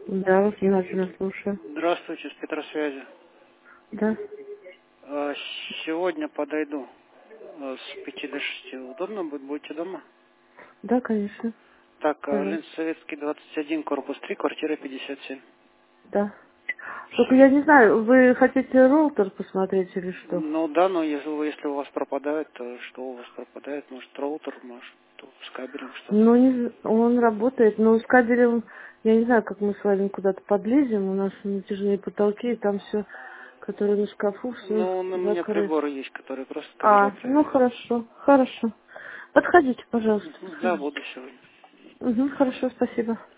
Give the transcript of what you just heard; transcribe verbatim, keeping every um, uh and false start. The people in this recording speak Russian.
Да, вас внимательно слушаю. Здравствуйте, с Петросвязи. Да. А, Сегодня подойду а, с пяти до шести. Удобно будет? Будете дома? Да, конечно. Так, а, Пожалуйста. Ленинсоветский, двадцать один, корпус три, квартира пятьдесят семь. Да. Только я не знаю, вы хотите роутер посмотреть или что? Ну да, но если, вы- если у вас пропадает, то что у вас пропадает? Может, роутер, может, то с кабелем что-то. Ну, не, з- он работает, но с кабелем, я не знаю, как мы с вами куда-то подлезем, у нас натяжные потолки, и там все, которое на шкафу, все Ну, у меня закрыто. приборы есть, которые просто кабеля А, ну проверяют. хорошо, хорошо. Подходите, пожалуйста, Мгм. Да, подходите. буду сегодня. Угу, хорошо, спасибо.